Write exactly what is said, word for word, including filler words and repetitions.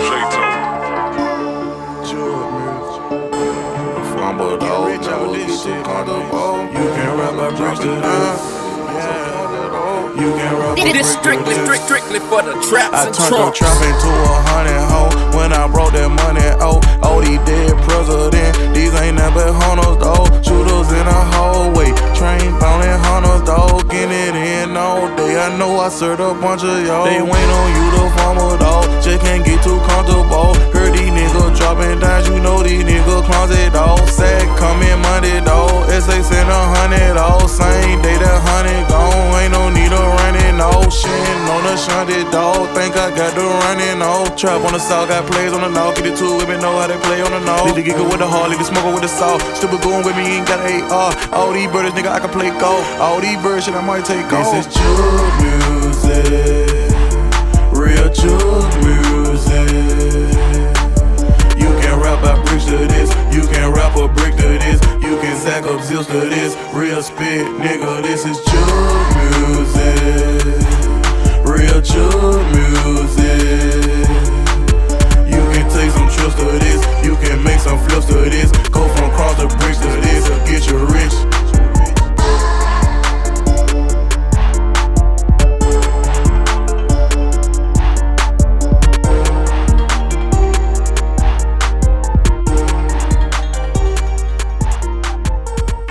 You can rap a bridge to this. You can rap a This strictly, strict, strictly for the traps I and turned the trunks. trap into a hundred hoe when I brought that money out. Oh, these dead president, these ain't never hunters though. Shooters in a hallway, train bounding hunters though. Getting it in all day. I know I served a bunch of y'all. They wait on you to fumble though. Just can't get too comfortable. Heard these niggas dropping dimes, you know these niggas closet though. Sack coming Monday though. S A sent a hundred though. Same day that hundred gone. Ain't no need to run it no. Shitting on the shunted dog. Think I got the running no. Trap on the south, got plays on the north. Get it two women know how they play on the north. Lead the giggle with the hard, lead the smoker with the salt. Stupid going with me, ain't got a A R. All these birds, nigga, I can play golf. All these birds, shit, I might take off. This is true music, real true music. You can rap a bridge to this. You can rap a brick to this. You can sack up zills to this. Real spit, nigga, this is true music. Real true